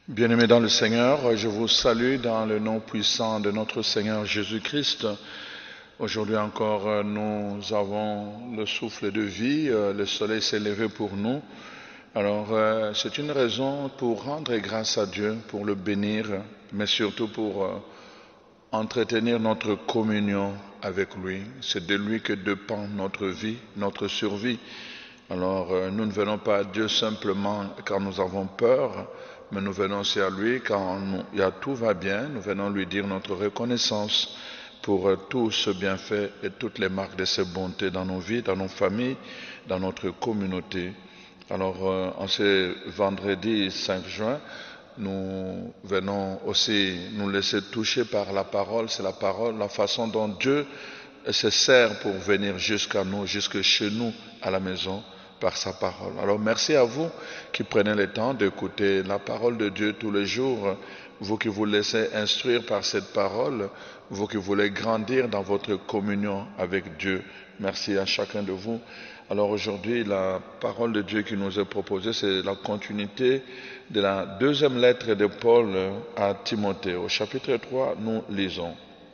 Bien-aimés dans le Seigneur, je vous salue dans le nom puissant de notre Seigneur Jésus-Christ. Aujourd'hui encore, nous avons le souffle de vie, le soleil s'est levé pour nous. Alors, c'est une raison pour rendre grâce à Dieu, pour le bénir, mais surtout pour entretenir notre communion avec lui. C'est de lui que dépend notre vie, notre survie. Alors, nous ne venons pas à Dieu simplement quand nous avons peur, mais nous venons aussi à lui quand tout va bien. Nous venons lui dire notre reconnaissance pour tout ce bienfait et toutes les marques de ses bontés dans nos vies, dans nos familles, dans notre communauté. Alors, en ce vendredi 5 juin, nous venons aussi nous laisser toucher par la parole. C'est la parole, la façon dont Dieu se sert pour venir jusqu'à nous, jusque chez nous, à la maison, par sa parole. Alors merci à vous qui prenez le temps d'écouter la parole de Dieu tous les jours, vous qui vous laissez instruire par cette parole, vous qui voulez grandir dans votre communion avec Dieu. Merci à chacun de vous. Alors aujourd'hui, la parole de Dieu qui nous est proposée, c'est la continuité de la deuxième lettre de Paul à Timothée. Au chapitre 3, nous lisons.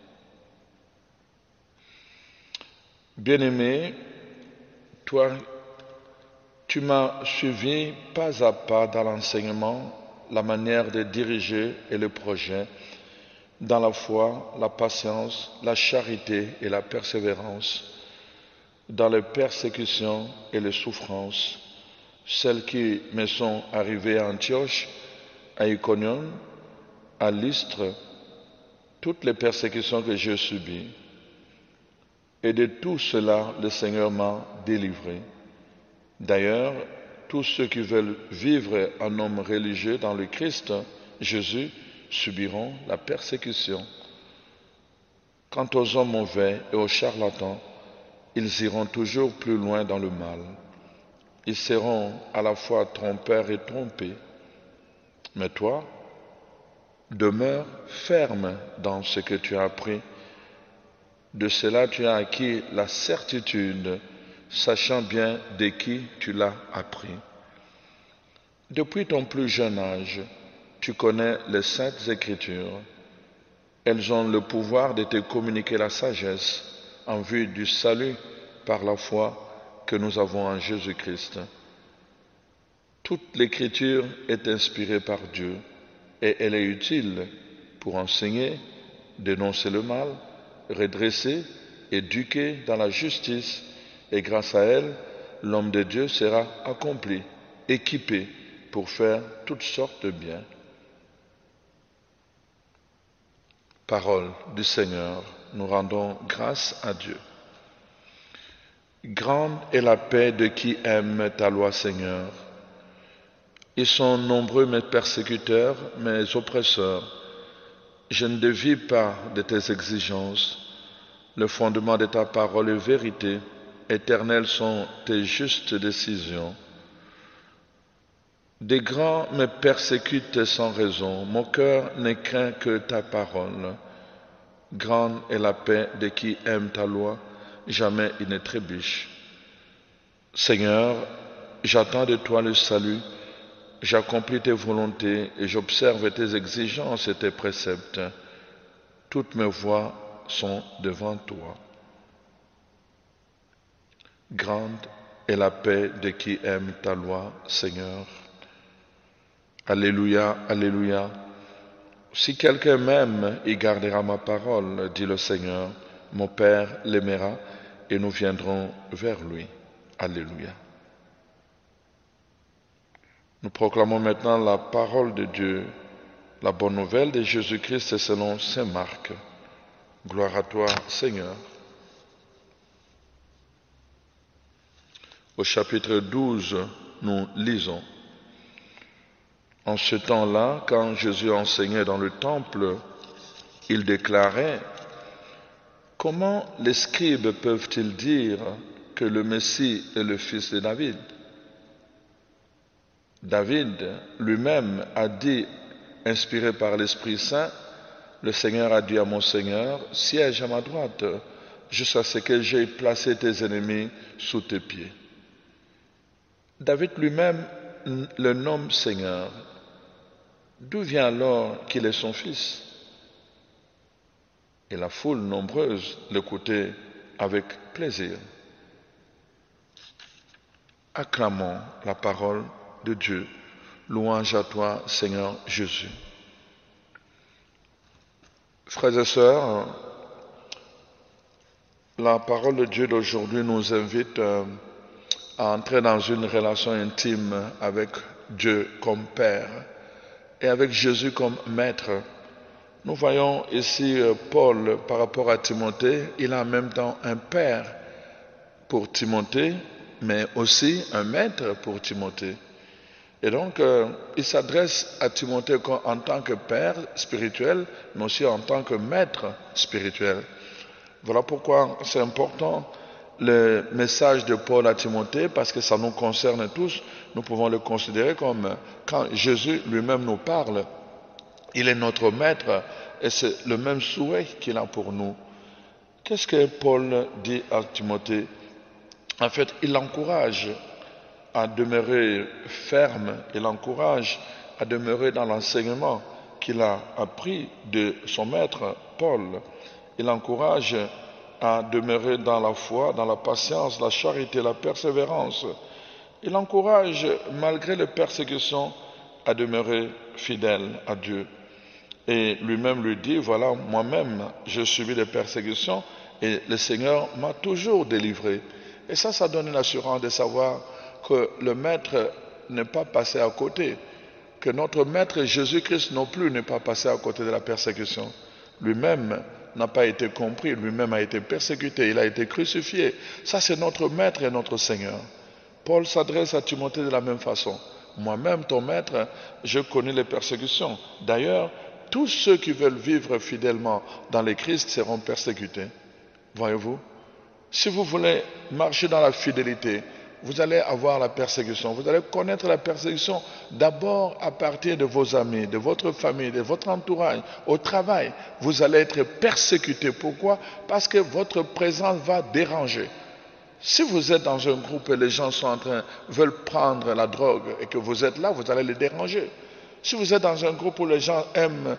Bien-aimé, toi, tu m'as suivi pas à pas dans l'enseignement, la manière de diriger et le projet, dans la foi, la patience, la charité et la persévérance, dans les persécutions et les souffrances, celles qui me sont arrivées à Antioche, à Iconium, à Lystre, toutes les persécutions que j'ai subies. Et de tout cela, le Seigneur m'a délivré. D'ailleurs, tous ceux qui veulent vivre un homme religieux dans le Christ, Jésus, subiront la persécution. Quant aux hommes mauvais et aux charlatans, ils iront toujours plus loin dans le mal. Ils seront à la fois trompeurs et trompés. Mais toi, demeure ferme dans ce que tu as appris. De cela, tu as acquis la certitude, sachant bien de qui tu l'as appris. Depuis ton plus jeune âge, tu connais les saintes écritures. Elles ont le pouvoir de te communiquer la sagesse en vue du salut par la foi que nous avons en Jésus-Christ. Toute l'écriture est inspirée par Dieu et elle est utile pour enseigner, dénoncer le mal, redresser, éduquer dans la justice, et grâce à elle, l'homme de Dieu sera accompli, équipé pour faire toutes sortes de biens. Parole du Seigneur, nous rendons grâce à Dieu. Grande est la paix de qui aime ta loi, Seigneur. Ils sont nombreux mes persécuteurs, mes oppresseurs. Je ne dévie pas de tes exigences. Le fondement de ta parole est vérité. Éternelles sont tes justes décisions. Des grands me persécutent sans raison. Mon cœur ne craint que ta parole. Grande est la paix de qui aime ta loi. Jamais il ne trébuche. Seigneur, j'attends de toi le salut. J'accomplis tes volontés et j'observe tes exigences et tes préceptes. Toutes mes voies sont devant toi. Grande est la paix de qui aime ta loi, Seigneur. Alléluia, alléluia. Si quelqu'un m'aime, il gardera ma parole, dit le Seigneur. Mon Père l'aimera et nous viendrons vers lui. Alléluia. Nous proclamons maintenant la parole de Dieu, la bonne nouvelle de Jésus-Christ selon saint Marc. Gloire à toi, Seigneur. Au chapitre 12, nous lisons. En ce temps-là, quand Jésus enseignait dans le temple, il déclarait: « Comment les scribes peuvent-ils dire que le Messie est le fils de David ? David lui-même a dit, inspiré par l'Esprit Saint, le Seigneur a dit à mon Seigneur, siège à ma droite, jusqu'à ce que j'aie placé tes ennemis sous tes pieds. David lui-même le nomme Seigneur. d'où vient alors qu'il est son fils? Et la foule nombreuse l'écoutait avec plaisir. Acclamons la parole de Dieu. Louange à toi, Seigneur Jésus. Frères et sœurs, la parole de Dieu d'aujourd'hui nous invite à entrer dans une relation intime avec Dieu comme Père et avec Jésus comme Maître. Nous voyons ici Paul par rapport à Timothée, il a en même temps un Père pour Timothée, mais aussi un Maître pour Timothée. Et donc, il s'adresse à Timothée en tant que Père spirituel, mais aussi en tant que Maître spirituel. Voilà pourquoi c'est important le message de Paul à Timothée, parce que ça nous concerne tous. Nous pouvons le considérer comme quand Jésus lui-même nous parle, il est notre Maître et c'est le même souhait qu'il a pour nous. Qu'est-ce que Paul dit à Timothée? En fait, il l'encourage à demeurer ferme, il l'encourage à demeurer dans l'enseignement qu'il a appris de son maître Paul. Il l'encourage à demeurer dans la foi, dans la patience, la charité, la persévérance. Il l'encourage, malgré les persécutions, à demeurer fidèle à Dieu. Et lui-même lui dit, voilà, moi-même, j'ai subi des persécutions et le Seigneur m'a toujours délivré. Et ça donne une assurance de savoir que le Maître n'est pas passé à côté, que notre Maître Jésus-Christ non plus n'est pas passé à côté de la persécution. Lui-même n'a pas été compris, lui-même a été persécuté, il a été crucifié. Ça, c'est notre Maître et notre Seigneur. Paul s'adresse à Timothée de la même façon. Moi-même, ton Maître, je connais les persécutions. D'ailleurs, tous ceux qui veulent vivre fidèlement dans le Christ seront persécutés. Voyez-vous? Si vous voulez marcher dans la fidélité, vous allez avoir la persécution. Vous allez connaître la persécution d'abord à partir de vos amis, de votre famille, de votre entourage, au travail. Vous allez être persécuté. Pourquoi? Parce que votre présence va déranger. Si vous êtes dans un groupe et les gens veulent prendre la drogue et que vous êtes là, vous allez les déranger. Si vous êtes dans un groupe où les gens aiment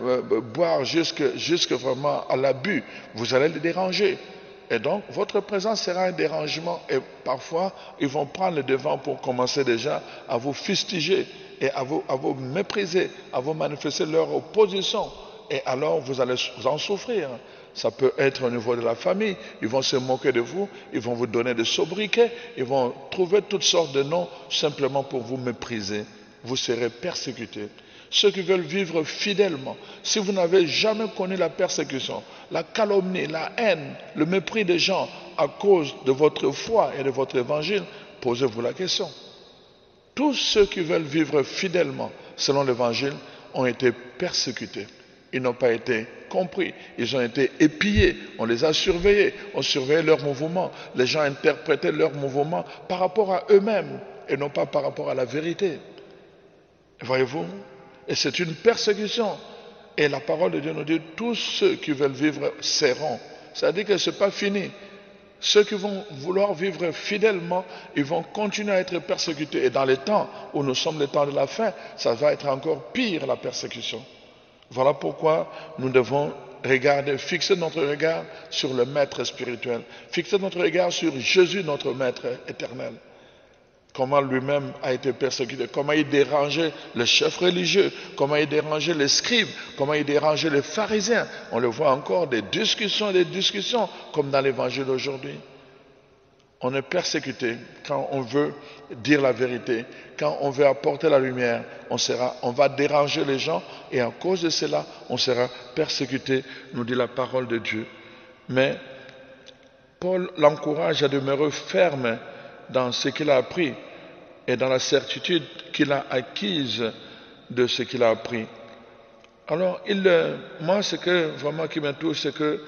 boire jusque vraiment à l'abus, vous allez les déranger. Et donc, votre présence sera un dérangement et parfois, ils vont prendre le devant pour commencer déjà à vous fustiger et à vous mépriser, à vous manifester leur opposition. Et alors, vous allez en souffrir. Ça peut être au niveau de la famille, ils vont se moquer de vous, ils vont vous donner des sobriquets, ils vont trouver toutes sortes de noms simplement pour vous mépriser. Vous serez persécutés. Ceux qui veulent vivre fidèlement, si vous n'avez jamais connu la persécution, la calomnie, la haine, le mépris des gens à cause de votre foi et de votre évangile, posez-vous la question. Tous ceux qui veulent vivre fidèlement selon l'évangile ont été persécutés. Ils n'ont pas été compris, ils ont été épiés, on les a surveillés, on surveillait leurs mouvements, les gens interprétaient leurs mouvements par rapport à eux-mêmes et non pas par rapport à la vérité. Voyez-vous? Et c'est une persécution. Et la parole de Dieu nous dit, tous ceux qui veulent vivre seront. C'est-à-dire que ce n'est pas fini. Ceux qui vont vouloir vivre fidèlement, ils vont continuer à être persécutés. Et dans les temps où nous sommes les temps de la fin, ça va être encore pire la persécution. Voilà pourquoi nous devons fixer notre regard sur le Maître spirituel, fixer notre regard sur Jésus, notre Maître éternel. Comment lui-même a été persécuté, comment il dérangeait les chefs religieux, comment il dérangeait les scribes, comment il dérangeait les pharisiens. On le voit encore, des discussions, comme dans l'évangile d'aujourd'hui. On est persécuté quand on veut dire la vérité, quand on veut apporter la lumière, on va déranger les gens et à cause de cela, on sera persécuté, nous dit la parole de Dieu. Mais Paul l'encourage à demeurer ferme dans ce qu'il a appris et dans la certitude qu'il a acquise de ce qu'il a appris. Alors, moi, ce que vraiment qui me touche, c'est que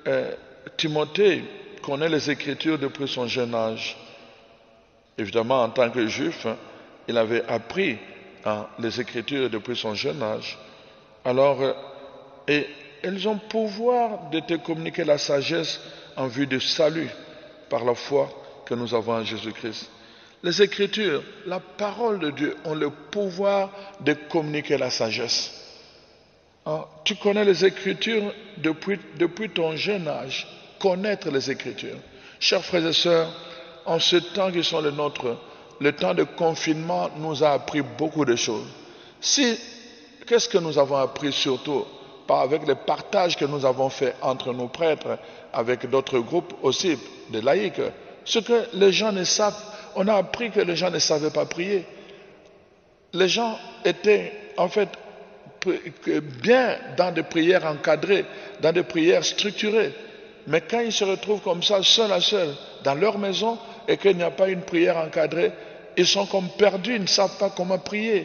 Timothée connaît les Écritures depuis son jeune âge. Évidemment, en tant que juif, il avait appris les Écritures depuis son jeune âge. Alors, et elles ont pouvoir de te communiquer la sagesse en vue du salut par la foi que nous avons en Jésus-Christ. Les Écritures, la parole de Dieu ont le pouvoir de communiquer la sagesse. Hein? Tu connais les Écritures depuis ton jeune âge. Connaître les Écritures. Chers frères et sœurs, en ce temps qui sont le nôtre, le temps de confinement nous a appris beaucoup de choses. Qu'est-ce que nous avons appris surtout avec les partages que nous avons faits entre nos prêtres, avec d'autres groupes aussi, des laïcs, ce que les gens ne savent, on a appris que les gens ne savaient pas prier. Les gens étaient en fait bien dans des prières encadrées, dans des prières structurées. Mais quand ils se retrouvent comme ça, seul à seul, dans leur maison, et qu'il n'y a pas une prière encadrée, ils sont comme perdus, ils ne savent pas comment prier.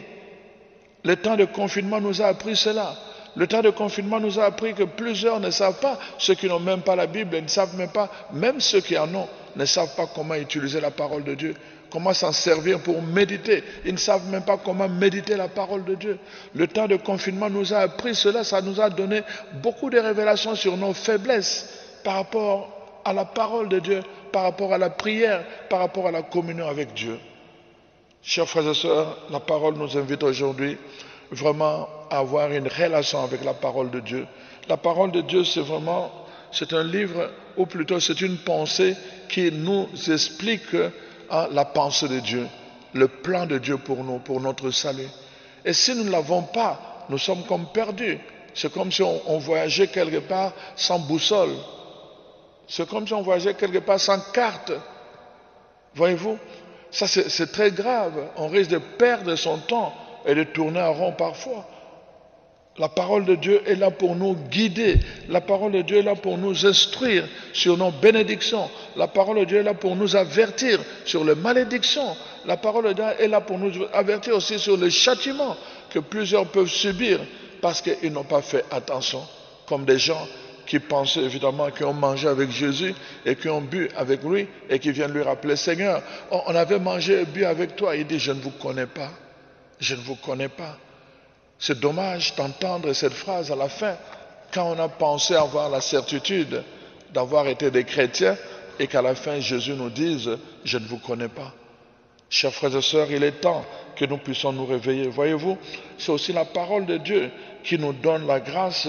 Le temps de confinement nous a appris cela. Le temps de confinement nous a appris que plusieurs ne savent pas, ceux qui n'ont même pas la Bible, ils ne savent même pas, même ceux qui en ont, ne savent pas comment utiliser la parole de Dieu, comment s'en servir pour méditer. Ils ne savent même pas comment méditer la parole de Dieu. Le temps de confinement nous a appris cela, ça nous a donné beaucoup de révélations sur nos faiblesses par rapport à la parole de Dieu, par rapport à la prière, par rapport à la communion avec Dieu. Chers frères et sœurs, la parole nous invite aujourd'hui vraiment à avoir une relation avec la parole de Dieu. La parole de Dieu, c'est un livre, ou plutôt c'est une pensée qui nous explique la pensée de Dieu, le plan de Dieu pour nous, pour notre salut. Et si nous ne l'avons pas, nous sommes comme perdus. C'est comme si on voyageait quelque part sans boussole. C'est comme si on voyageait quelque part sans carte. Voyez-vous? Ça, c'est très grave. On risque de perdre son temps et de tourner en rond parfois. La parole de Dieu est là pour nous guider. La parole de Dieu est là pour nous instruire sur nos bénédictions. La parole de Dieu est là pour nous avertir sur les malédictions. La parole de Dieu est là pour nous avertir aussi sur les châtiments que plusieurs peuvent subir parce qu'ils n'ont pas fait attention. Comme des gens qui pensaient évidemment, qui ont mangé avec Jésus et qui ont bu avec lui et qui viennent lui rappeler, Seigneur, on avait mangé et bu avec toi. Il dit, je ne vous connais pas. Je ne vous connais pas. C'est dommage d'entendre cette phrase à la fin quand on a pensé avoir la certitude d'avoir été des chrétiens et qu'à la fin Jésus nous dise, je ne vous connais pas. Chers frères et sœurs, il est temps que nous puissions nous réveiller. Voyez-vous, c'est aussi la parole de Dieu qui nous donne la grâce,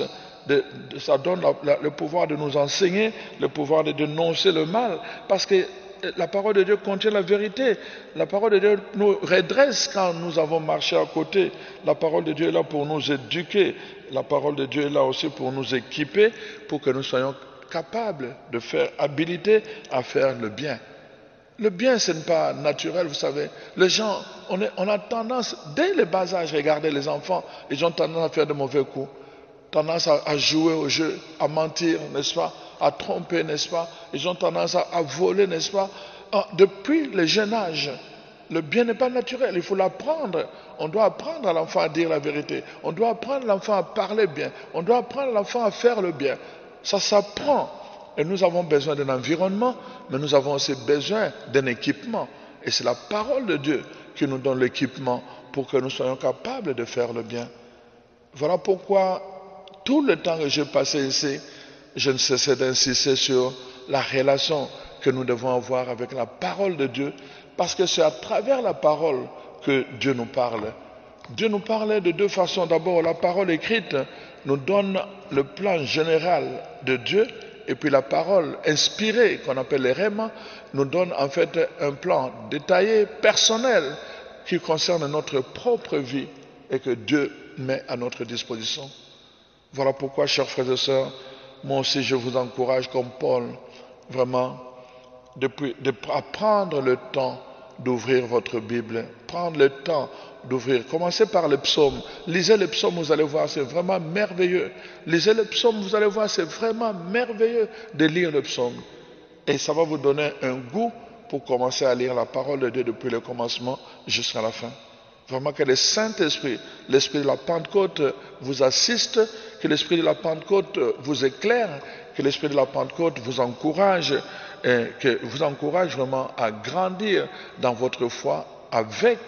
ça donne le pouvoir de nous enseigner, le pouvoir de dénoncer le mal, parce que la parole de Dieu contient la vérité. La parole de Dieu nous redresse quand nous avons marché à côté. La parole de Dieu est là pour nous éduquer. La parole de Dieu est là aussi pour nous équiper, pour que nous soyons capables de faire, habilités à faire le bien. Le bien, ce n'est pas naturel, vous savez. Les gens, on a tendance, dès le bas âge, regardez les enfants, ils ont tendance à faire de mauvais coups. Tendance à jouer au jeu, à mentir, n'est-ce pas, à tromper, n'est-ce pas. Ils ont tendance à voler, n'est-ce pas. Depuis le jeune âge, le bien n'est pas naturel, il faut l'apprendre. On doit apprendre à l'enfant à dire la vérité. On doit apprendre à l'enfant à parler bien. On doit apprendre à l'enfant à faire le bien. Ça s'apprend. Et nous avons besoin d'un environnement, mais nous avons aussi besoin d'un équipement. Et c'est la parole de Dieu qui nous donne l'équipement pour que nous soyons capables de faire le bien. Voilà pourquoi tout le temps que j'ai passé ici, je ne cessais d'insister sur la relation que nous devons avoir avec la parole de Dieu, parce que c'est à travers la parole que Dieu nous parle. Dieu nous parlait de deux façons. D'abord, la parole écrite nous donne le plan général de Dieu, et puis la parole inspirée, qu'on appelle les rhémas, nous donne en fait un plan détaillé, personnel, qui concerne notre propre vie et que Dieu met à notre disposition. Voilà pourquoi, chers frères et sœurs, moi aussi je vous encourage comme Paul, vraiment, de prendre le temps d'ouvrir votre Bible, prendre le temps d'ouvrir. Commencez par les psaumes. Lisez les psaumes, vous allez voir, c'est vraiment merveilleux. Lisez les psaumes, vous allez voir, c'est vraiment merveilleux de lire le psaume. Et ça va vous donner un goût pour commencer à lire la parole de Dieu depuis le commencement jusqu'à la fin. Vraiment que le Saint-Esprit, l'Esprit de la Pentecôte vous assiste, que l'Esprit de la Pentecôte vous éclaire, que l'Esprit de la Pentecôte vous encourage, et que vous encourage vraiment à grandir dans votre foi avec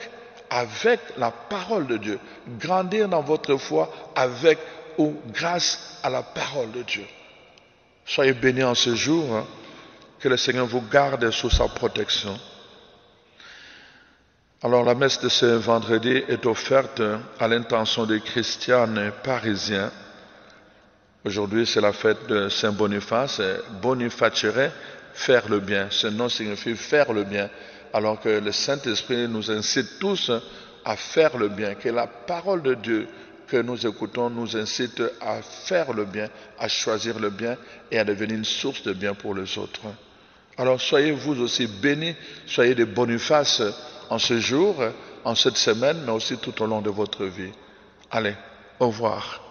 la parole de Dieu. Grandir dans votre foi avec ou grâce à la parole de Dieu. Soyez bénis en ce jour, que le Seigneur vous garde sous sa protection. Alors la messe de ce vendredi est offerte à l'intention des chrétiens parisiens. Aujourd'hui c'est la fête de Saint Boniface, Bonifacere, faire le bien. Ce nom signifie faire le bien. Alors que le Saint-Esprit nous incite tous à faire le bien, que la parole de Dieu que nous écoutons nous incite à faire le bien, à choisir le bien et à devenir une source de bien pour les autres. Alors soyez vous aussi bénis, soyez des Bonifaces en ce jour, en cette semaine, mais aussi tout au long de votre vie. Allez, au revoir.